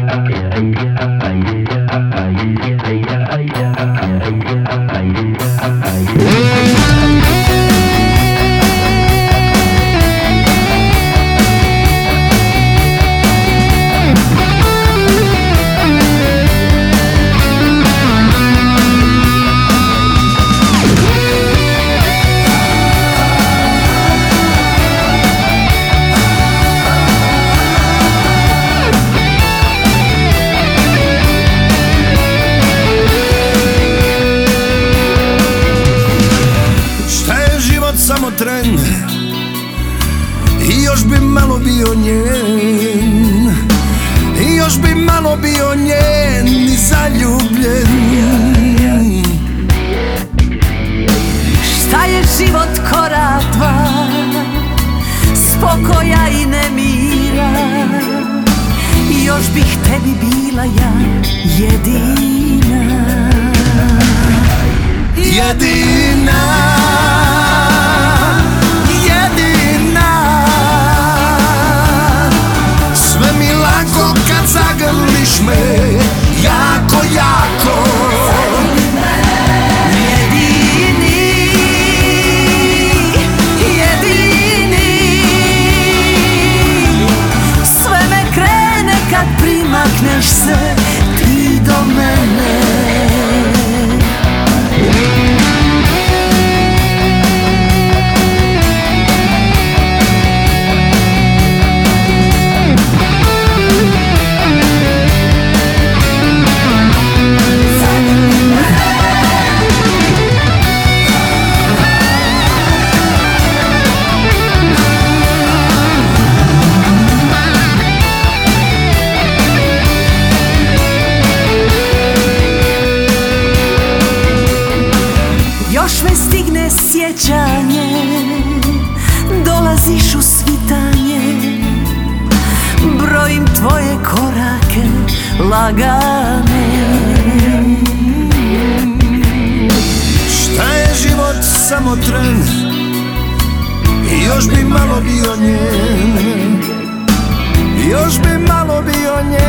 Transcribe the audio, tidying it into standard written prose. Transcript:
Samo tren i još bi malo bio njen, i još bi malo bio njen i zaljubljen. Šta je život korak dva, spokoja i nemira, i još bih tebi bila ja jedina. Jedina, zagrliš me jako, jako. Jedini, jedini, sve me krene kad primakneš se ti do mene. Još me stigne sjećanje, dolaziš u svitanje, brojim tvoje korake lagane. Šta je život samo tren i još bi malo bio njen, još bi malo bio njen.